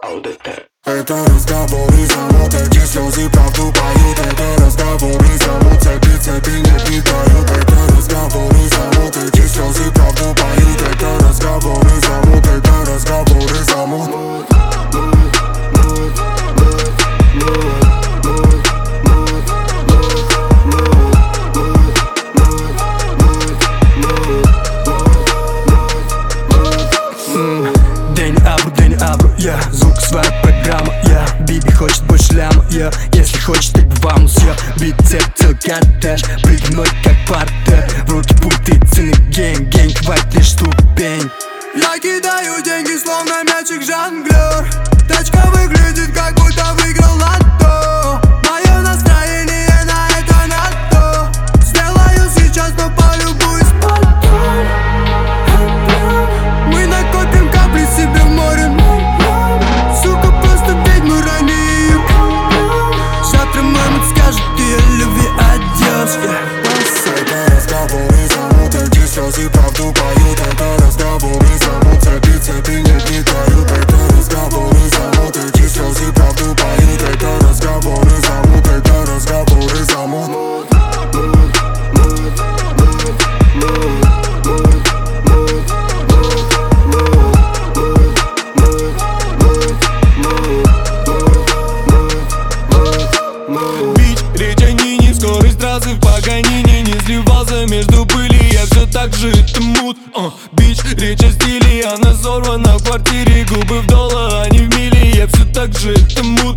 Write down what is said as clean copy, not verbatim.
Это разговоры замут, эти слезы правду поют. Это разговоры замут, цепи, цепи не питают. Это разговоры замут, эти слезы правду поют. Это разговоры замут, это разговоры замут. День абру, я звук своя программа, я Биби хочет больше ляма, я если хочет, так вамус, я бит целый кортеж, прыгнуть как партер, в руки пульты, цены гэнг, хватит лишь ступень. Я кидаю деньги, словно мячик жонглер. Тачка выглядит, как будто выиграл лото. Мое настроение на это надо. Сделаю сейчас, но полюбуюсь потом. Мы накопим капли себе в море. Сука, просто ведьму ранее. Завтра мама скажет, ты о любви адьос. Это разговоры замут, эти слезы правду поют. Это разговоры замут, цепи, цепи не питают. Это разговоры замут, эти слезы правду поют. Это разговоры замут, это разговоры замут. Бич, речь о Нине, скорость трассы в Паганине. Не сливался между пыли, я все так же, это мут. Бич, речь о стиле, она сорвана в квартире. Губы в доллар, а не в мили, я все так же, это мут.